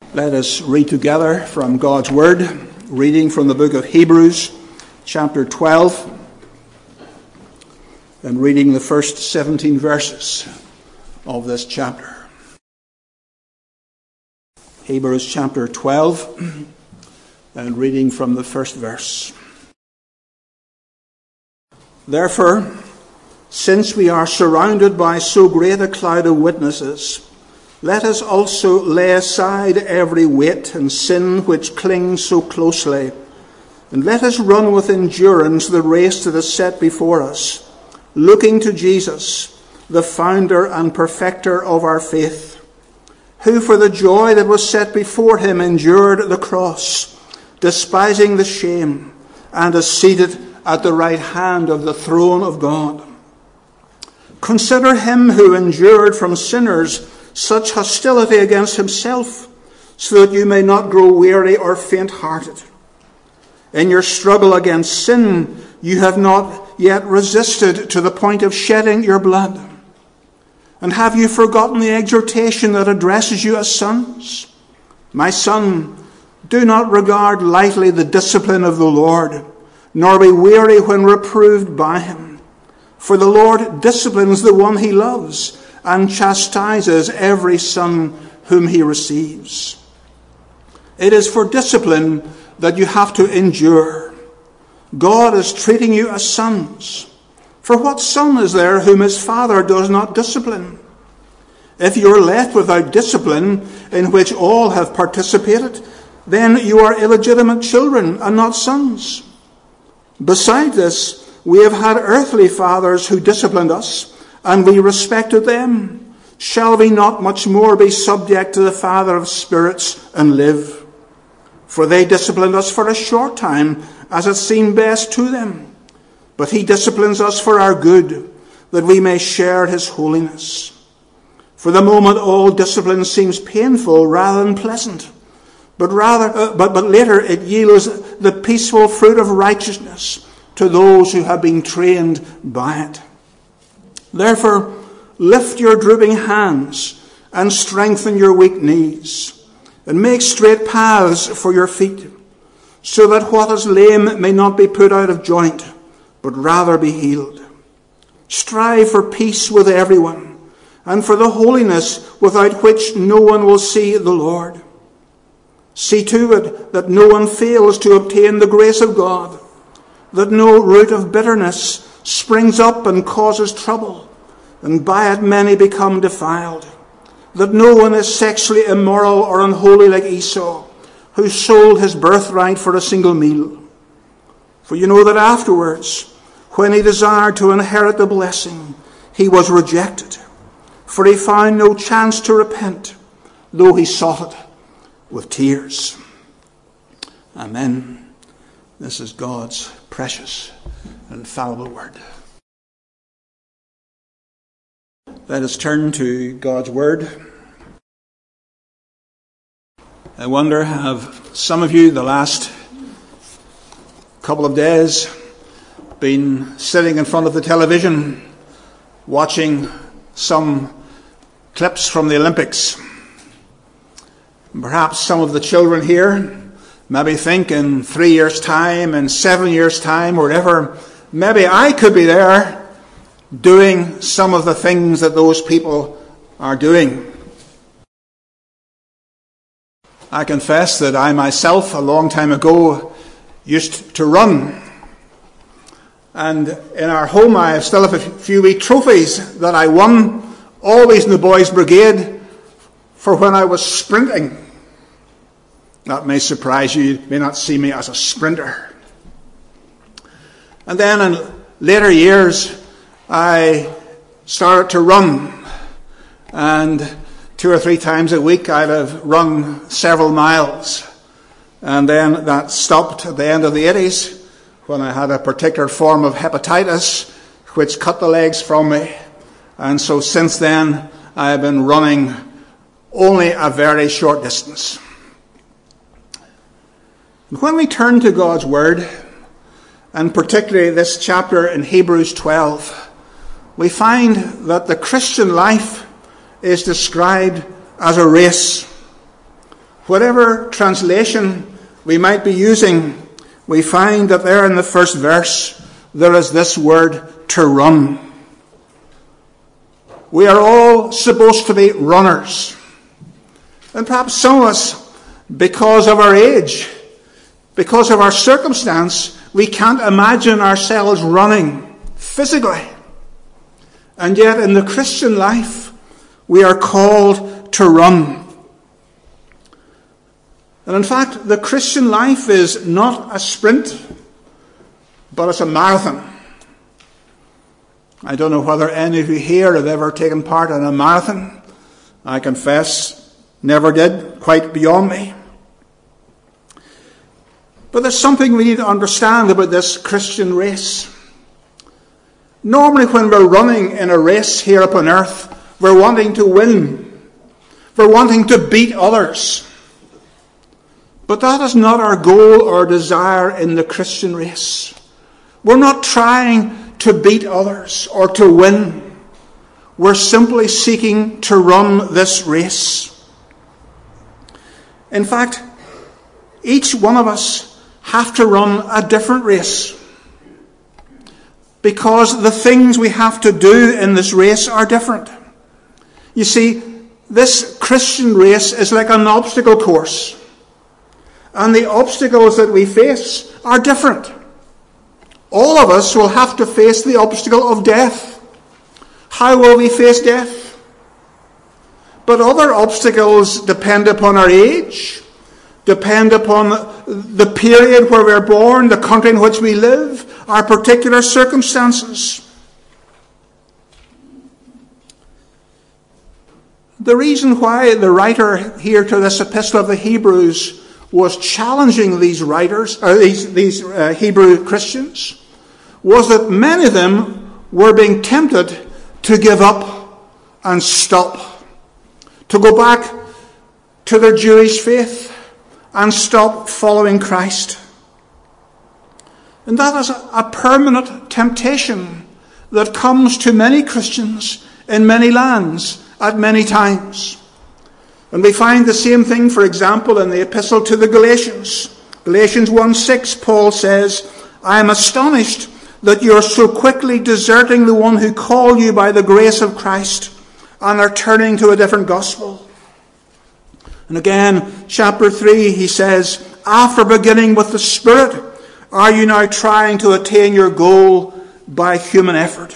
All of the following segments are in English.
Let us read together from God's Word, reading from the book of Hebrews, chapter 12, and reading the first 17 verses of this chapter. Hebrews chapter 12, and reading from the first verse. Therefore, since we are surrounded by so great a cloud of witnesses, let us also lay aside every weight and sin which clings so closely, and let us run with endurance the race that is set before us, looking to Jesus, the founder and perfecter of our faith, who for the joy that was set before him endured the cross, despising the shame, and is seated at the right hand of the throne of God. Consider him who endured from sinners such hostility against himself, so that you may not grow weary or faint-hearted. In your struggle against sin, you have not yet resisted to the point of shedding your blood. And have you forgotten the exhortation that addresses you as sons? My son, do not regard lightly the discipline of the Lord, nor be weary when reproved by him. For the Lord disciplines the one he loves, and chastises every son whom he receives. It is for discipline that you have to endure. God is treating you as sons. For what son is there whom his father does not discipline? If you are left without discipline, in which all have participated, then you are illegitimate children and not sons. Beside this, we have had earthly fathers who disciplined us, and we respected them. Shall we not much more be subject to the Father of spirits and live? For they disciplined us for a short time, as it seemed best to them. But he disciplines us for our good, that we may share his holiness. For the moment all discipline seems painful rather than pleasant, but later it yields the peaceful fruit of righteousness to those who have been trained by it. Therefore, lift your drooping hands and strengthen your weak knees, and make straight paths for your feet, so that what is lame may not be put out of joint, but rather be healed. Strive for peace with everyone, and for the holiness without which no one will see the Lord. See to it that no one fails to obtain the grace of God, that no root of bitterness springs up and causes trouble, and by it many become defiled, that no one is sexually immoral or unholy like Esau, who sold his birthright for a single meal. For you know that afterwards, when he desired to inherit the blessing, he was rejected, for he found no chance to repent, though he sought it with tears. Amen. This is God's precious and infallible word. Let us turn to God's word. I wonder, have some of you the last couple of days been sitting in front of the television watching some clips from the Olympics? Perhaps some of the children here maybe think in 3 years' time, in 7 years' time, or whatever, maybe I could be there doing some of the things that those people are doing. I confess that I myself, a long time ago, used to run. And in our home, I still have a few wee trophies that I won, always in the boys' brigade, for when I was sprinting. That may surprise you. You may not see me as a sprinter. And then in later years, I started to run. And 2 or 3 times a week, I'd have run several miles. And then that stopped at the end of the 80s, when I had a particular form of hepatitis, which cut the legs from me. And so since then, I have been running only a very short distance. When we turn to God's Word, and particularly this chapter in Hebrews 12, we find that the Christian life is described as a race. Whatever translation we might be using, we find that there in the first verse there is this word, to run. We are all supposed to be runners. And perhaps some of us, because of our age, because of our circumstance, we can't imagine ourselves running physically. And yet in the Christian life, we are called to run. And in fact, the Christian life is not a sprint, but it's a marathon. I don't know whether any of you here have ever taken part in a marathon. I confess, never did, quite beyond me. But there's something we need to understand about this Christian race. Normally when we're running in a race here upon earth, we're wanting to win. We're wanting to beat others. But that is not our goal or desire in the Christian race. We're not trying to beat others or to win. We're simply seeking to run this race. In fact, each one of us have to run a different race, because the things we have to do in this race are different. You see, this Christian race is like an obstacle course, and the obstacles that we face are different. All of us will have to face the obstacle of death. How will we face death? But other obstacles depend upon our age, depend upon the period where we're born, the country in which we live, our particular circumstances. The reason why the writer here to this epistle of the Hebrews was challenging these writers, these Hebrew Christians, was that many of them were being tempted to give up and stop, to go back to their Jewish faith and stop following Christ. And that is a permanent temptation that comes to many Christians in many lands at many times. And we find the same thing, for example, in the epistle to the Galatians. Galatians 1:6, Paul says, "I am astonished that you are so quickly deserting the one who called you by the grace of Christ and are turning to a different gospel." And again, chapter 3, he says, "After beginning with the Spirit, are you now trying to attain your goal by human effort?"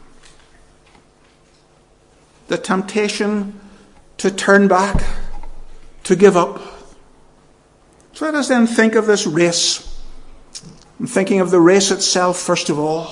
The temptation to turn back, to give up. So let us then think of this race. I'm thinking of the race itself first of all.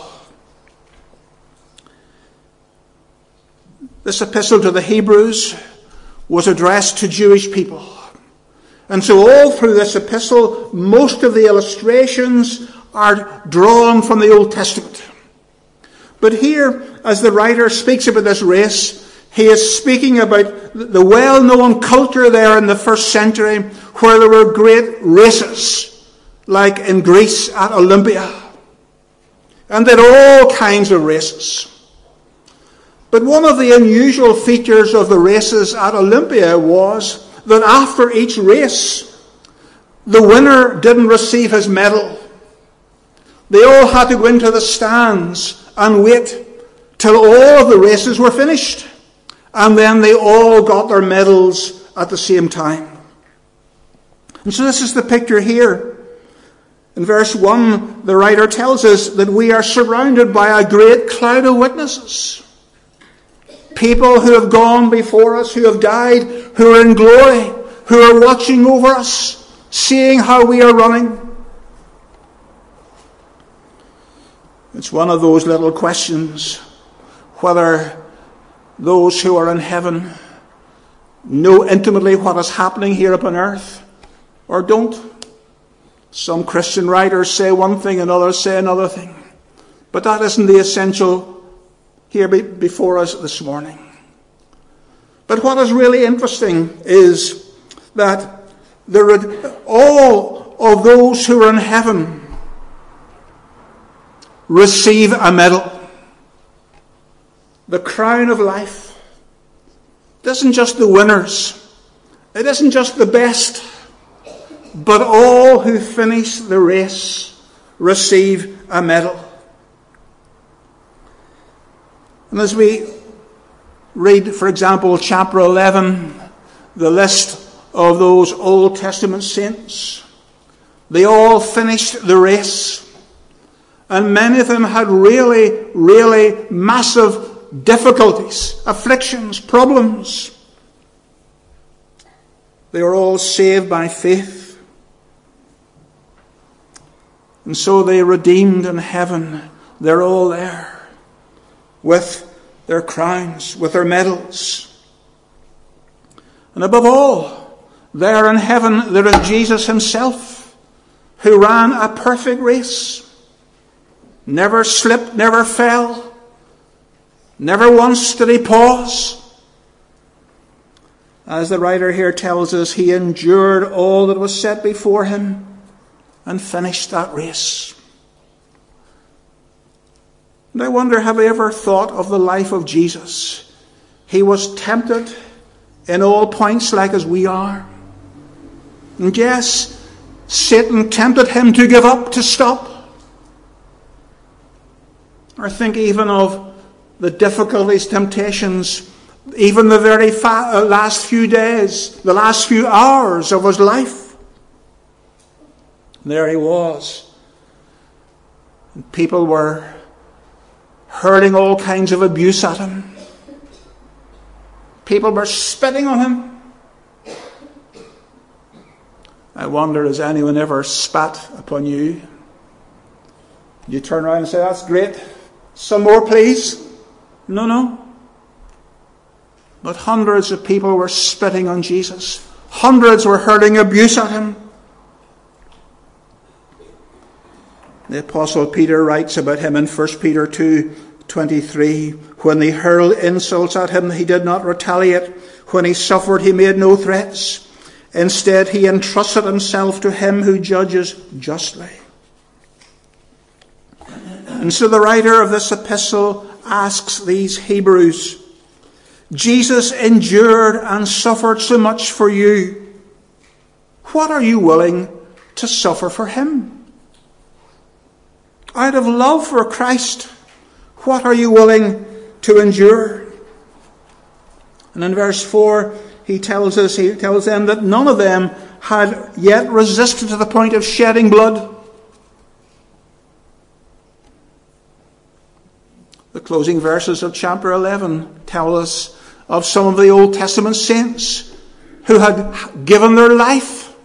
This epistle to the Hebrews was addressed to Jewish people. And so all through this epistle, most of the illustrations are drawn from the Old Testament. But here, as the writer speaks about this race, he is speaking about the well-known culture there in the first century, where there were great races, like in Greece at Olympia. And there are all kinds of races. But one of the unusual features of the races at Olympia was that after each race, the winner didn't receive his medal. They all had to go into the stands and wait till all of the races were finished. And then they all got their medals at the same time. And so this is the picture here. In verse 1, the writer tells us that we are surrounded by a great cloud of witnesses. People who have gone before us, who have died, who are in glory, who are watching over us, seeing how we are running. It's one of those little questions, whether those who are in heaven know intimately what is happening here upon earth or don't. Some Christian writers say one thing and others say another thing. But that isn't the essential here before us this morning. But what is really interesting is that all of those who are in heaven receive a medal. The crown of life. It isn't just the winners. It isn't just the best, but all who finish the race receive a medal. And as we read, for example, chapter 11, the list of those Old Testament saints, they all finished the race. And many of them had really, really massive difficulties, afflictions, problems. They were all saved by faith. And so they redeemed in heaven. They're all there with their crowns, with their medals. And above all, there in heaven there is Jesus himself, who ran a perfect race. Never slipped, never fell. Never once did he pause. As the writer here tells us, he endured all that was set before him and finished that race. And I wonder, have I ever thought of the life of Jesus? He was tempted in all points like as we are. And yes, Satan tempted him to give up, to stop. Or think even of the difficulties, temptations, even the very last few days, the last few hours of his life. There he was. And people were hurling all kinds of abuse at him. People were spitting on him. I wonder, has anyone ever spat upon you? You turn around and say, that's great. Some more, please. No. But hundreds of people were spitting on Jesus. Hundreds were hurling abuse at him. The Apostle Peter writes about him in 1 Peter 2:23. When they hurled insults at him, he did not retaliate. When he suffered, he made no threats. Instead, he entrusted himself to him who judges justly. And so the writer of this epistle asks these Hebrews, Jesus endured and suffered so much for you. What are you willing to suffer for him? Out of love for Christ, what are you willing to endure? And in verse 4, he tells them that none of them had yet resisted to the point of shedding blood. The closing verses of chapter 11 tell us of some of the Old Testament saints who had given their life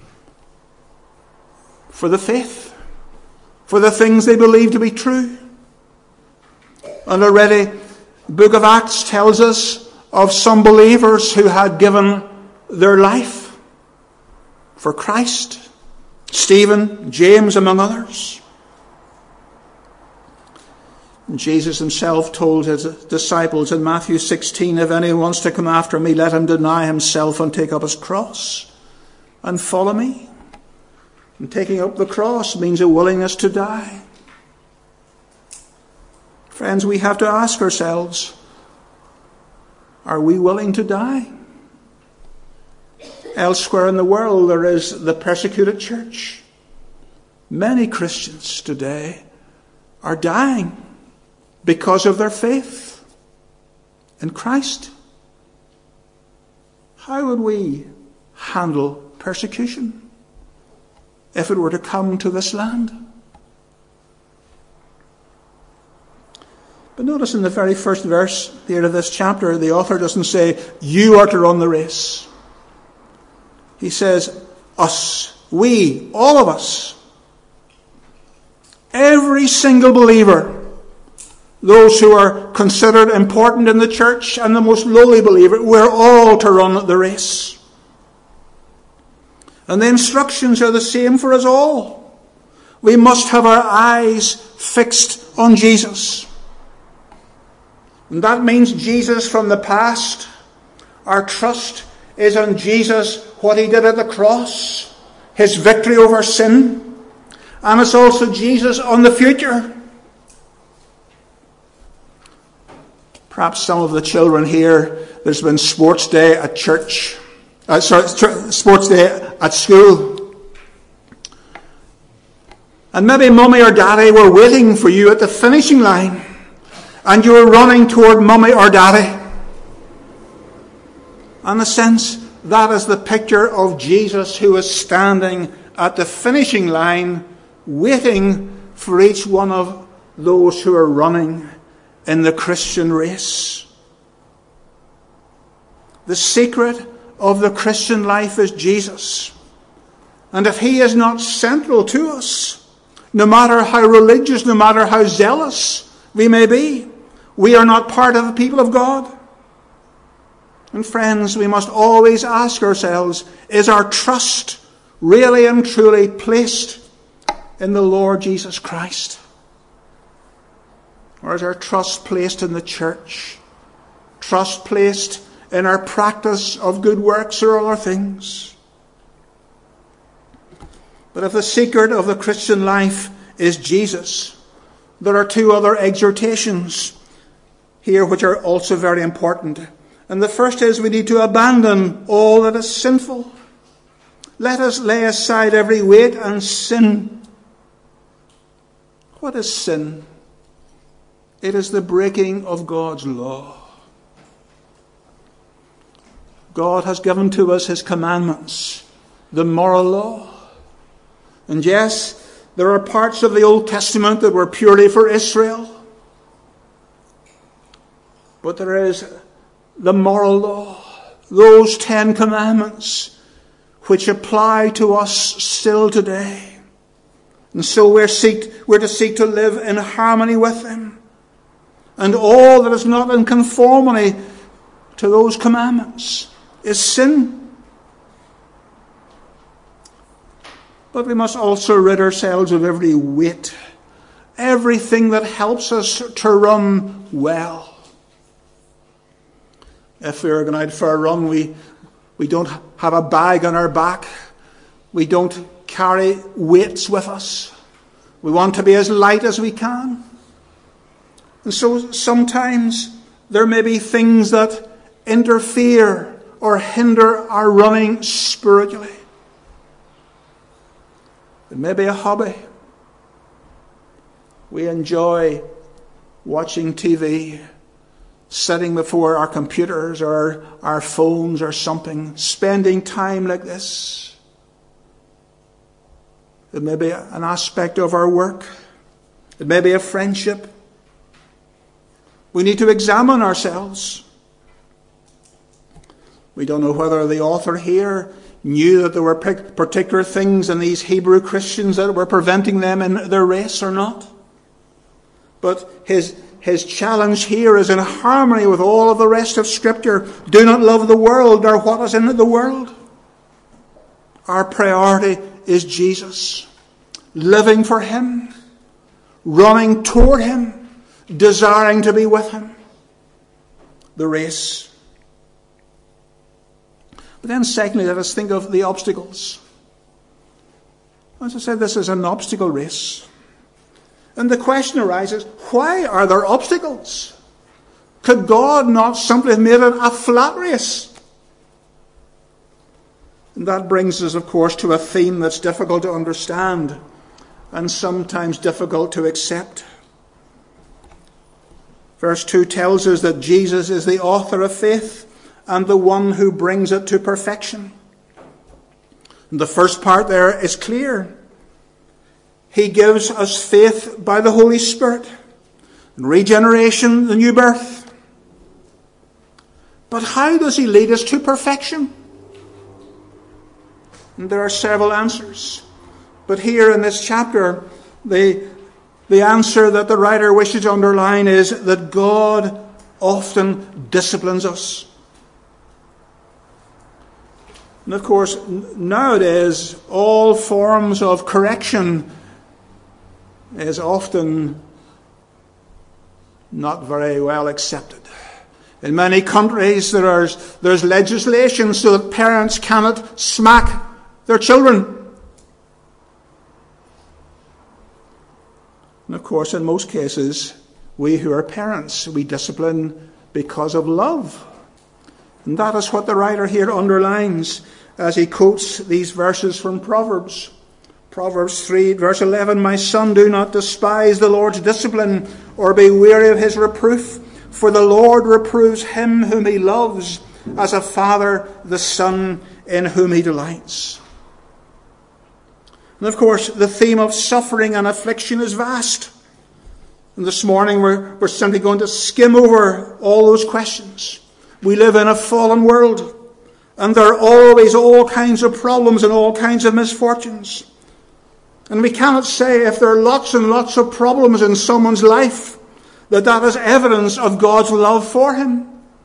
for the faith, for the things they believed to be true. And already the book of Acts tells us of some believers who had given their life for Christ. Stephen, James, among others. Jesus himself told his disciples in Matthew 16, if anyone wants to come after me, let him deny himself and take up his cross and follow me. And taking up the cross means a willingness to die. Friends, we have to ask ourselves, are we willing to die? Elsewhere in the world there is the persecuted church. Many Christians today are dying because of their faith in Christ. How would we handle persecution if it were to come to this land? But notice in the very first verse here of this chapter, the author doesn't say, you are to run the race. He says, us, we, all of us, every single believer, those who are considered important in the church and the most lowly believer, we're all to run the race. And the instructions are the same for us all. We must have our eyes fixed on Jesus. And that means Jesus from the past. Our trust is on Jesus, what he did at the cross, his victory over sin. And it's also Jesus on the future. Perhaps some of the children here, there's been sports day at church. sports day at school. And maybe mummy or daddy were waiting for you at the finishing line, and you were running toward mummy or daddy. In a sense, that is the picture of Jesus, who is standing at the finishing line, waiting for each one of those who are running in the Christian race. The secret of the Christian life is Jesus. And if he is not central to us, no matter how religious, no matter how zealous we may be, we are not part of the people of God. And friends, we must always ask ourselves, is our trust really and truly placed in the Lord Jesus Christ? Or is our trust placed in the church? Trust placed in our practice of good works or other things? But if the secret of the Christian life is Jesus, there are two other exhortations here which are also very important. And the first is we need to abandon all that is sinful. Let us lay aside every weight and sin. What is sin? It is the breaking of God's law. God has given to us his commandments, the moral law. And yes, there are parts of the Old Testament that were purely for Israel. But there is the moral law, those 10 commandments, which apply to us still today. And so we're to seek to live in harmony with them. And all that is not in conformity to those commandments is sin. But we must also rid ourselves of every weight, everything that helps us to run well. If we're going out for a run, we don't have a bag on our back. We don't carry weights with us. We want to be as light as we can. And so sometimes there may be things that interfere or hinder our running spiritually. It may be a hobby. We enjoy watching TV, sitting before our computers or our phones or something, spending time like this. It may be an aspect of our work. It may be a friendship. We need to examine ourselves. We don't know whether the author here knew that there were particular things in these Hebrew Christians that were preventing them in their race or not. But his challenge here is in harmony with all of the rest of Scripture. Do not love the world or what is in the world. Our priority is Jesus. Living for him. Running toward him. Desiring to be with him. The race. But then secondly, let us think of the obstacles. As I said, this is an obstacle race. And the question arises, why are there obstacles? Could God not simply have made it a flat race? And that brings us, of course, to a theme that's difficult to understand and sometimes difficult to accept. Verse 2 tells us that Jesus is the author of faith and the one who brings it to perfection. And the first part there is clear. He gives us faith by the Holy Spirit, and regeneration, the new birth. But how does he lead us to perfection? And there are several answers. But here in this chapter, the answer that the writer wishes to underline is that God often disciplines us. And of course, nowadays, all forms of correction is often not very well accepted. In many countries, there's legislation so that parents cannot smack their children. And of course, in most cases, we who are parents, we discipline because of love. And that is what the writer here underlines as he quotes these verses from Proverbs. Proverbs 3, verse 11, "My son, do not despise the Lord's discipline, or be weary of his reproof. For the Lord reproves him whom he loves, as a father the son in whom he delights." And of course, the theme of suffering and affliction is vast. And this morning we're simply going to skim over all those questions. We live in a fallen world, and there are always all kinds of problems and all kinds of misfortunes. And we cannot say if there are lots and lots of problems in someone's life that is evidence of God's love for him.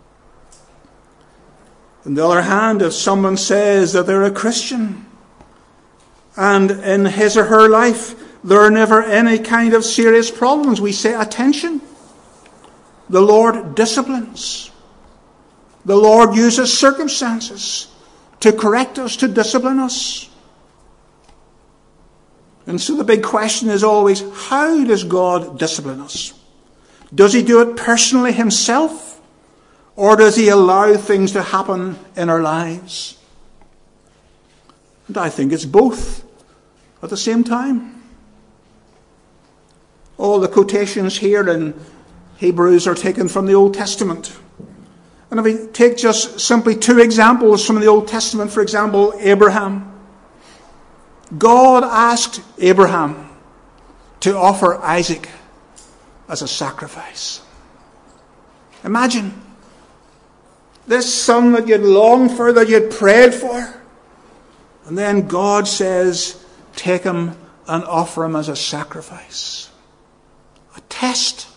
On the other hand, if someone says that they're a Christian and in his or her life there are never any kind of serious problems, we say, attention. The Lord disciplines. The Lord uses circumstances to correct us, to discipline us. And so the big question is always, how does God discipline us? Does he do it personally himself? Or does he allow things to happen in our lives? And I think it's both at the same time. All the quotations here in Hebrews are taken from the Old Testament. And if we take just simply two examples from the Old Testament, for example, Abraham. God asked Abraham to offer Isaac as a sacrifice. Imagine this son that you'd longed for, that you'd prayed for. And then God says, take him and offer him as a sacrifice. A test.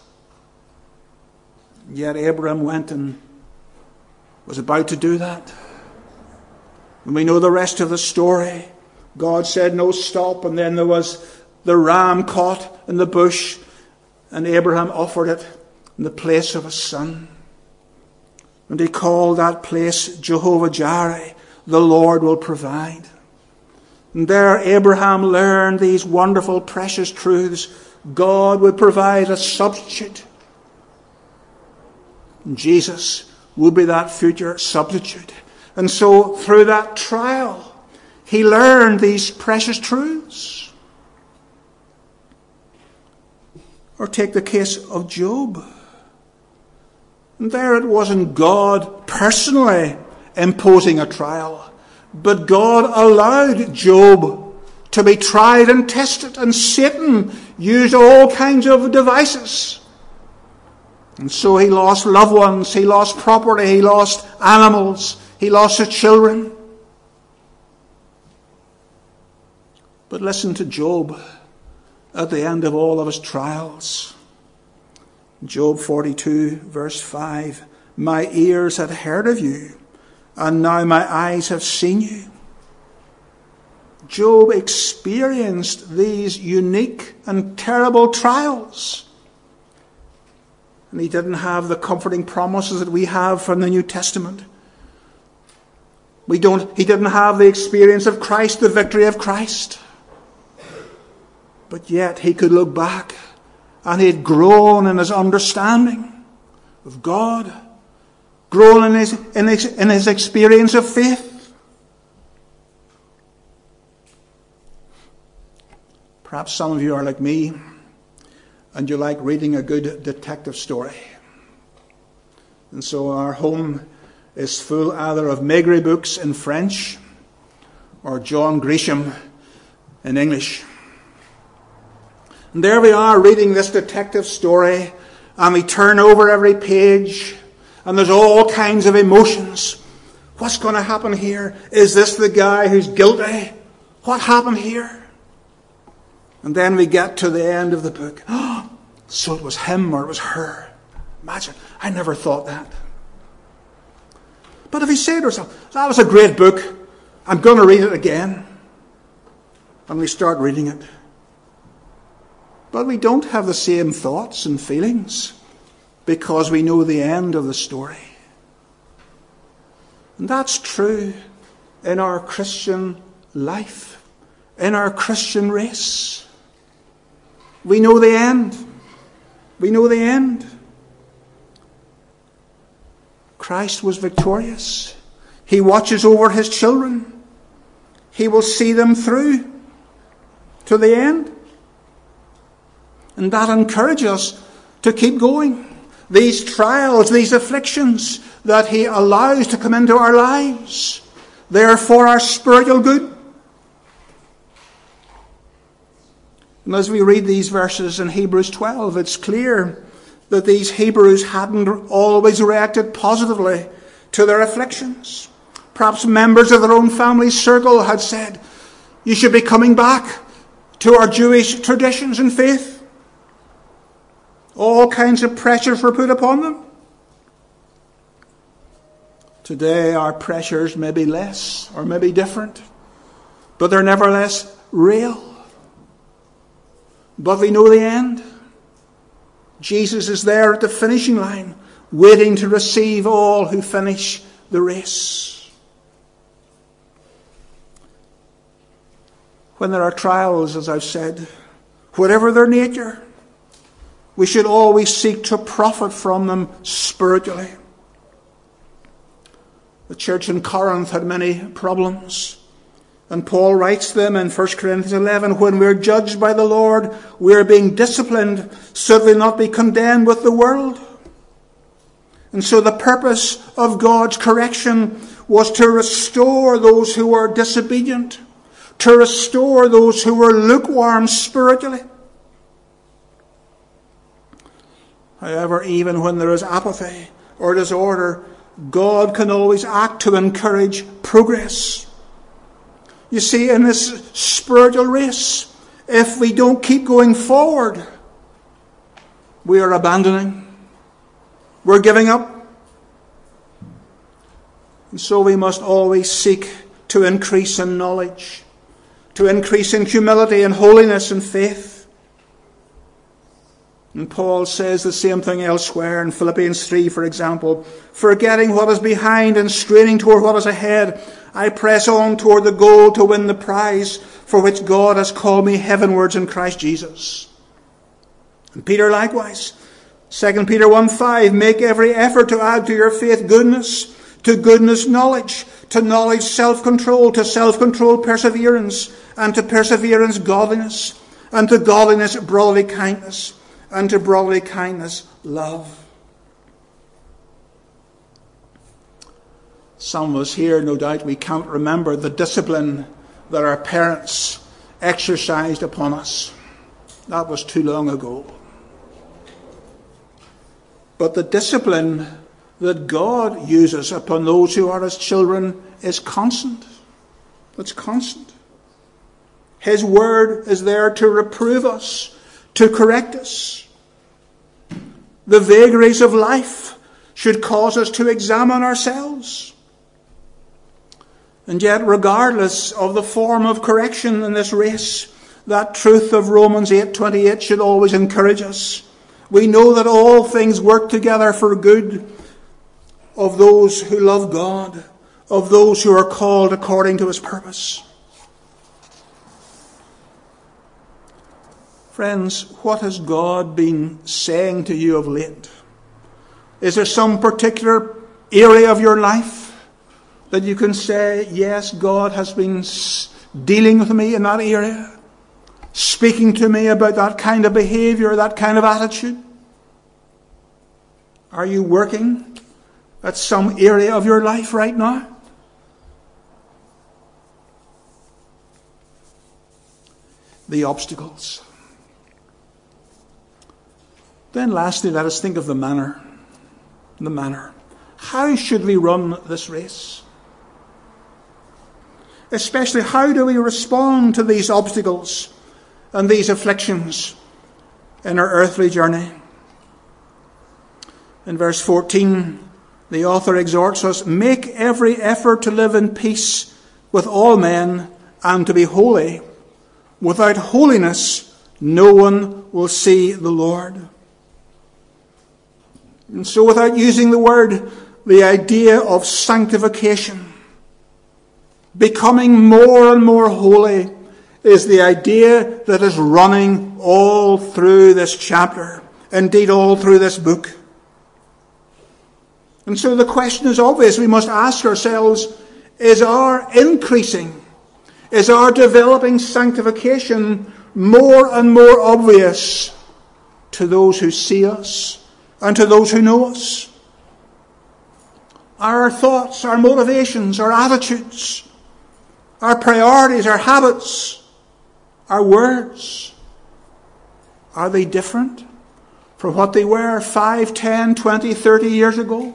Yet Abraham went and was about to do that. And we know the rest of the story. God said, no, stop. And then there was the ram caught in the bush, and Abraham offered it in the place of a son. And he called that place Jehovah Jireh, the Lord will provide. And there Abraham learned these wonderful, precious truths. God would provide a substitute. And Jesus would be that future substitute. And so through that trial, he learned these precious truths. Or take the case of Job. And there it wasn't God personally imposing a trial, but God allowed Job to be tried and tested, and Satan used all kinds of devices. And so he lost loved ones, he lost property, he lost animals, he lost his children. But listen to Job at the end of all of his trials. Job 42, verse 5. My ears had heard of you, and now my eyes have seen you. Job experienced these unique and terrible trials. And he didn't have the comforting promises that we have from the New Testament. He didn't have the experience of Christ, the victory of Christ. But yet he could look back, and he had grown in his understanding of God, grown in his experience of faith. Perhaps some of you are like me, and you like reading a good detective story. And so our home is full either of Maigret books in French or John Grisham in English. And there we are reading this detective story, and we turn over every page, and there's all kinds of emotions. What's going to happen here? Is this the guy who's guilty? What happened here? And then we get to the end of the book. Oh, so it was him or it was her. Imagine, I never thought that. But if he said to himself, that was a great book, I'm going to read it again. And we start reading it. But we don't have the same thoughts and feelings because we know the end of the story. And that's true in our Christian life, in our Christian race. We know the end. We know the end. Christ was victorious. He watches over his children. He will see them through to the end. And that encourages us to keep going. These trials, these afflictions that he allows to come into our lives, they are for our spiritual good. And as we read these verses in Hebrews 12, it's clear that these Hebrews hadn't always reacted positively to their afflictions. Perhaps members of their own family circle had said, "You should be coming back to our Jewish traditions and faith." All kinds of pressures were put upon them. Today our pressures may be less or may be different, but they're nevertheless real. But we know the end. Jesus is there at the finishing line, waiting to receive all who finish the race. When there are trials, as I've said, whatever their nature, we should always seek to profit from them spiritually. The church in Corinth had many problems. And Paul writes them in 1 Corinthians 11, when we're judged by the Lord, we're being disciplined so that we not be condemned with the world. And so the purpose of God's correction was to restore those who were disobedient, to restore those who were lukewarm spiritually. However, even when there is apathy or disorder, God can always act to encourage progress. You see, in this spiritual race, if we don't keep going forward, we are abandoning. We're giving up. And so we must always seek to increase in knowledge, to increase in humility and holiness and faith. And Paul says the same thing elsewhere in Philippians 3, for example. Forgetting what is behind and straining toward what is ahead, I press on toward the goal to win the prize for which God has called me heavenwards in Christ Jesus. And Peter likewise. 2 Peter 1:5, make every effort to add to your faith goodness, to goodness knowledge, to knowledge self-control, to self-control perseverance, and to perseverance godliness, and to godliness brotherly kindness, and to brotherly kindness love. Some of us here, no doubt, we can't remember the discipline that our parents exercised upon us. That was too long ago. But the discipline that God uses upon those who are his children is constant. It's constant. His word is there to reprove us, to correct us. The vagaries of life should cause us to examine ourselves. And yet, regardless of the form of correction in this race, that truth of Romans 8:28 should always encourage us. We know that all things work together for good of those who love God, of those who are called according to his purpose. Friends, what has God been saying to you of late? Is there some particular area of your life that you can say, yes, God has been dealing with me in that area, speaking to me about that kind of behavior, that kind of attitude? Are you working at some area of your life right now? The obstacles. Then lastly, let us think of the manner. The manner. How should we run this race? Especially, how do we respond to these obstacles and these afflictions in our earthly journey? In verse 14, the author exhorts us, make every effort to live in peace with all men and to be holy. Without holiness, no one will see the Lord. And so, without using the word, the idea of sanctification, becoming more and more holy, is the idea that is running all through this chapter, indeed all through this book. And so the question is obvious. We must ask ourselves, is our increasing, is our developing sanctification more and more obvious to those who see us and to those who know us? Are our thoughts, our motivations, our attitudes, our priorities, our habits, our words, are they different from what they were 5, 10, 20, 30 years ago?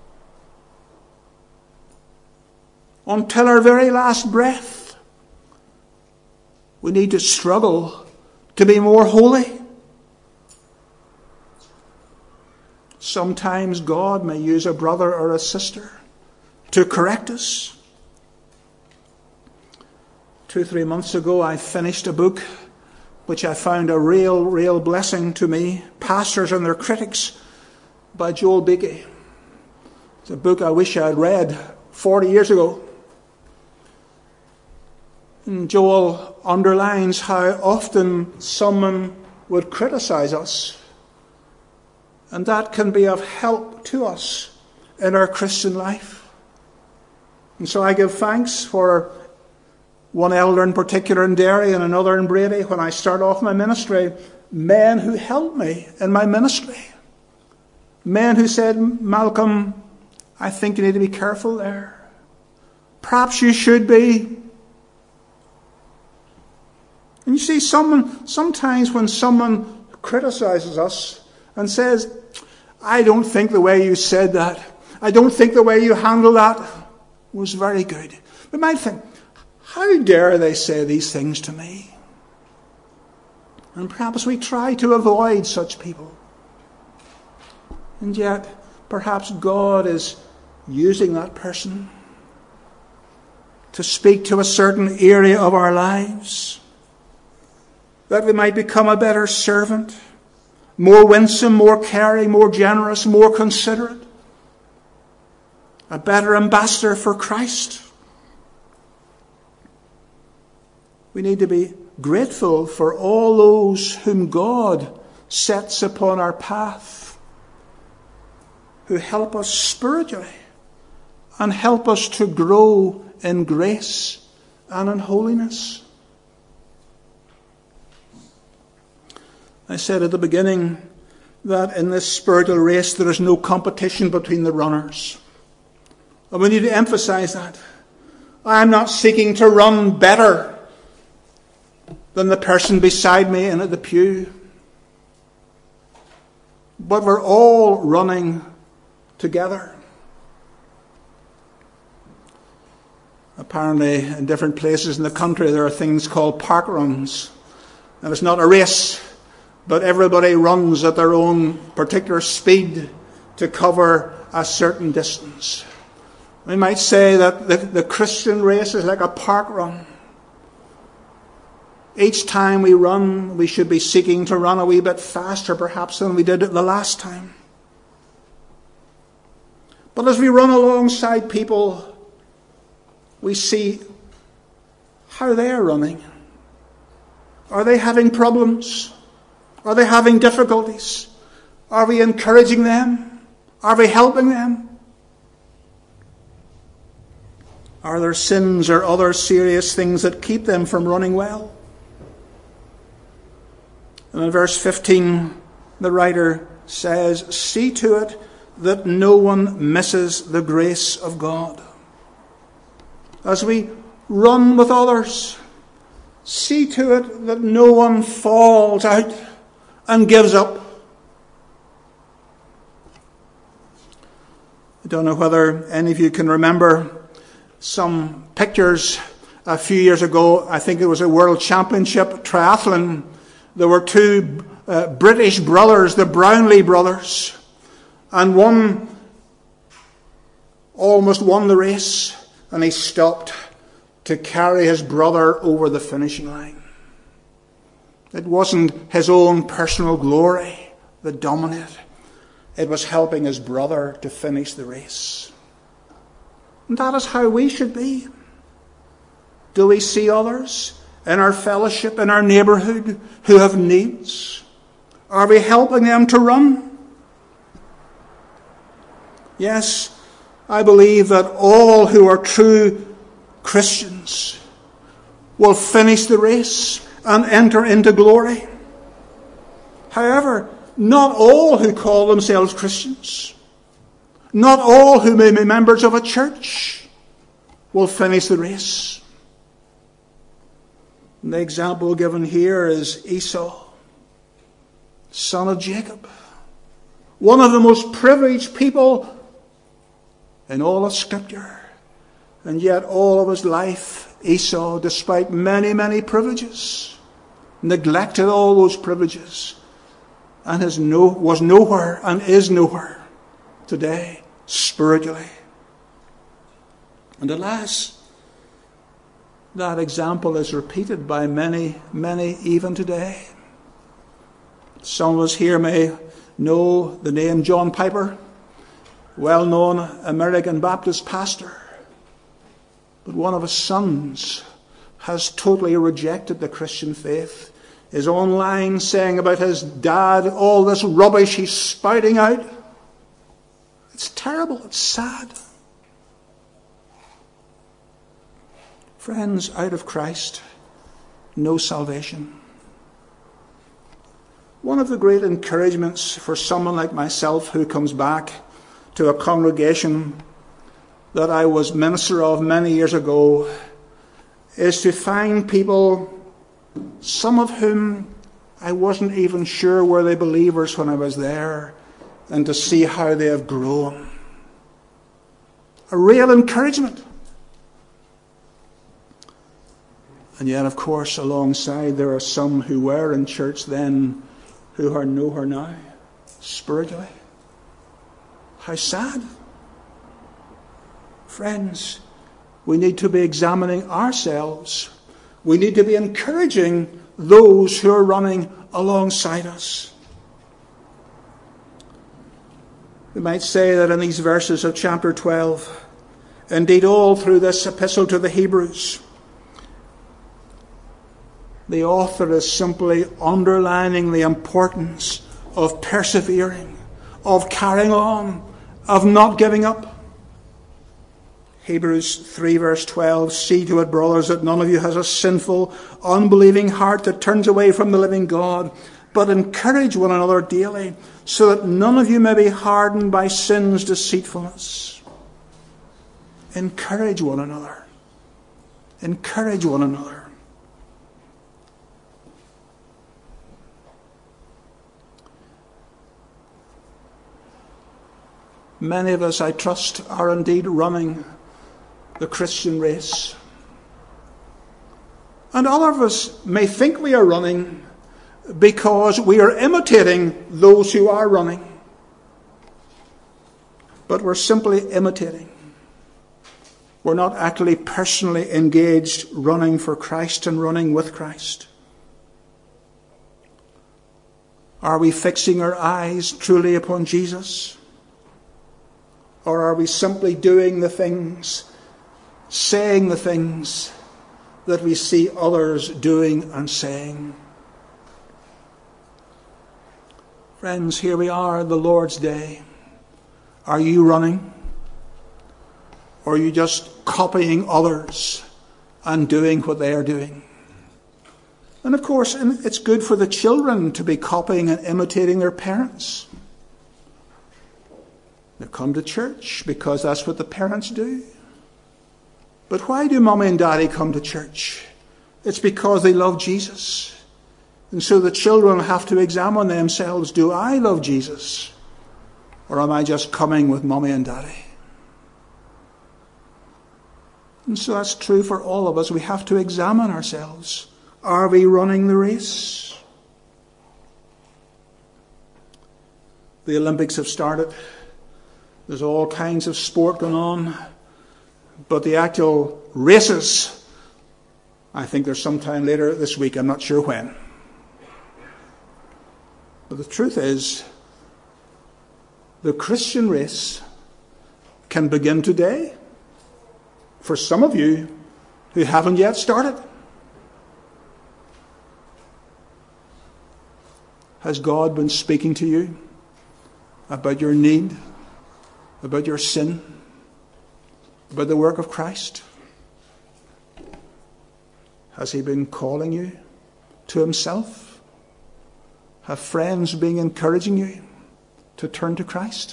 Until our very last breath, we need to struggle to be more holy. Sometimes God may use a brother or a sister to correct us. 2-3 months ago, I finished a book which I found a real blessing to me, Pastors and Their Critics, by Joel Beakey. It's a book I wish I had read 40 years ago. And Joel underlines how often someone would criticize us, and that can be of help to us in our Christian life. And so I give thanks for one elder in particular in Derry and another in Brady when I start off my ministry, men who helped me in my ministry. Men who said, Malcolm, I think you need to be careful there. Perhaps you should be. And you see, sometimes when someone criticizes us and says, I don't think the way you said that, I don't think the way you handled that was very good. We might think, how dare they say these things to me? And perhaps we try to avoid such people. And yet, perhaps God is using that person to speak to a certain area of our lives, that we might become a better servant, more winsome, more caring, more generous, more considerate, a better ambassador for Christ. We need to be grateful for all those whom God sets upon our path, who help us spiritually and help us to grow in grace and in holiness. I said at the beginning that in this spiritual race there is no competition between the runners. And we need to emphasize that. I am not seeking to run better than the person beside me in the pew. But we're all running together. Apparently, in different places in the country, there are things called park runs. And it's not a race, but everybody runs at their own particular speed to cover a certain distance. We might say that the Christian race is like a park run. Each time we run, we should be seeking to run a wee bit faster perhaps than we did it the last time. But as we run alongside people, we see how they are running. Are they having problems? Are they having difficulties? Are we encouraging them? Are we helping them? Are there sins or other serious things that keep them from running well? And in verse 15, the writer says, see to it that no one misses the grace of God. As we run with others, see to it that no one falls out and gives up. I don't know whether any of you can remember some pictures a few years ago. I think it was a World Championship triathlon. There were two British brothers, the Brownlee brothers, and one almost won the race, and he stopped to carry his brother over the finishing line. It wasn't his own personal glory that dominated. It was helping his brother to finish the race. And that is how we should be. Do we see others in our fellowship, in our neighbourhood, who have needs? Are we helping them to run? Yes, I believe that all who are true Christians will finish the race and enter into glory. However, not all who call themselves Christians, not all who may be members of a church, will finish the race. And the example given here is Esau, son of Jacob, one of the most privileged people in all of Scripture. And yet all of his life, Esau, despite many, many privileges, neglected all those privileges and was nowhere and is nowhere today spiritually. And alas, that example is repeated by many, many even today. Some of us here may know the name John Piper, well-known American Baptist pastor. But one of his sons has totally rejected the Christian faith. Is online saying about his dad all this rubbish he's spouting out. It's terrible. It's sad. Friends, out of Christ, no salvation. One of the great encouragements for someone like myself who comes back to a congregation that I was minister of many years ago is to find people, some of whom I wasn't even sure were they believers when I was there, and to see how they have grown. A real encouragement. And yet, of course, alongside there are some who were in church then who are nowhere now, spiritually. How sad. Friends, we need to be examining ourselves. We need to be encouraging those who are running alongside us. We might say that in these verses of chapter 12, indeed all through this epistle to the Hebrews, the author is simply underlining the importance of persevering, of carrying on, of not giving up. Hebrews 3 verse 12, see to it, brothers, that none of you has a sinful, unbelieving heart that turns away from the living God, but encourage one another daily, so that none of you may be hardened by sin's deceitfulness. Encourage one another. Encourage one another. Many of us, I trust, are indeed running the Christian race. And other of us may think we are running because we are imitating those who are running. But we're simply imitating. We're not actually personally engaged running for Christ and running with Christ. Are we fixing our eyes truly upon Jesus? Or are we simply doing the things, saying the things that we see others doing and saying? Friends, here we are, the Lord's Day. Are you running? Or are you just copying others and doing what they are doing? And of course, it's good for the children to be copying and imitating their parents. They come to church because that's what the parents do. But why do Mommy and Daddy come to church? It's because they love Jesus. And so the children have to examine themselves. Do I love Jesus? Or am I just coming with Mommy and Daddy? And so that's true for all of us. We have to examine ourselves. Are we running the race? The Olympics have started. There's all kinds of sport going on. But the actual races, I think there's sometime later this week. I'm not sure when. But the truth is, the Christian race can begin today for some of you who haven't yet started. Has God been speaking to you about your need about your sin, about the work of Christ? Has he been calling you to himself? Have friends been encouraging you to turn to Christ?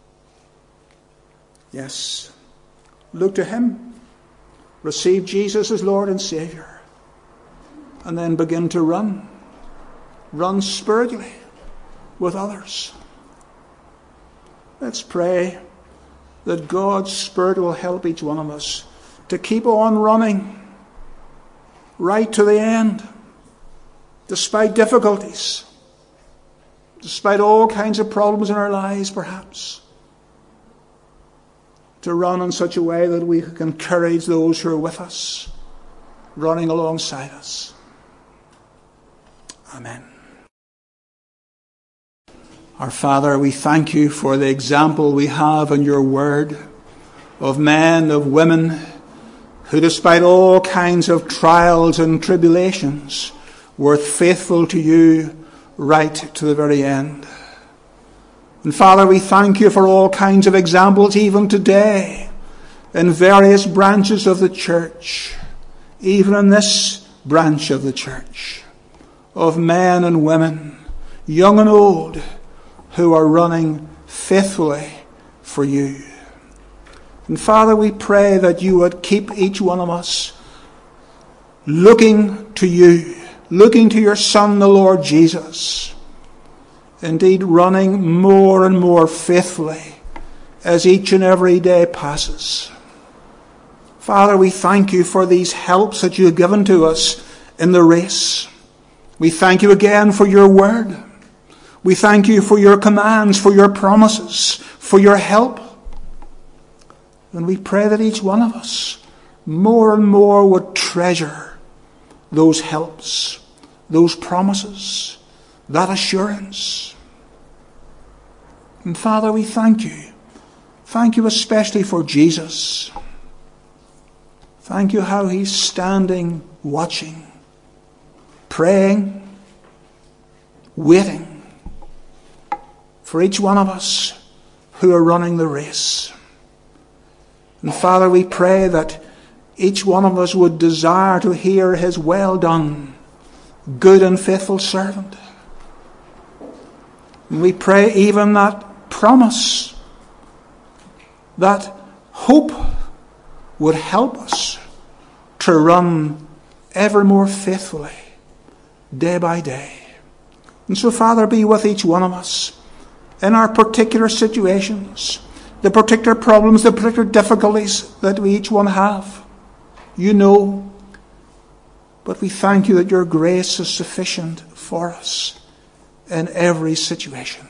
Yes. Look to him. Receive Jesus as Lord and Saviour. And then begin to run. Run spiritually with others. Let's pray that God's Spirit will help each one of us to keep on running right to the end, despite difficulties, despite all kinds of problems in our lives, perhaps. To run in such a way that we can encourage those who are with us, running alongside us. Amen. Our Father, we thank you for the example we have in your word of men, of women, who despite all kinds of trials and tribulations were faithful to you right to the very end. And Father, we thank you for all kinds of examples even today in various branches of the church, even in this branch of the church, of men and women, young and old, who are running faithfully for you. And Father, we pray that you would keep each one of us looking to you, looking to your Son, the Lord Jesus. Indeed, running more and more faithfully as each and every day passes. Father, we thank you for these helps that you have given to us in the race. We thank you again for your word. We thank you for your commands, for your promises, for your help. And we pray that each one of us more and more would treasure those helps, those promises, that assurance. And Father, we thank you. Thank you especially for Jesus. Thank you how he's standing, watching, praying, waiting for each one of us who are running the race. And Father, we pray that each one of us would desire to hear his well done, good and faithful servant. And we pray even that promise, that hope would help us to run ever more faithfully, day by day. And so, Father, be with each one of us in our particular situations, the particular problems, the particular difficulties that we each one have. You know, but we thank you that your grace is sufficient for us in every situation.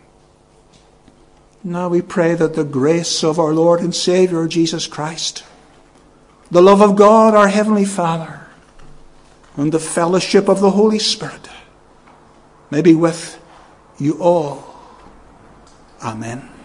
Now we pray that the grace of our Lord and Saviour Jesus Christ, the love of God our Heavenly Father, and the fellowship of the Holy Spirit may be with you all. Amen.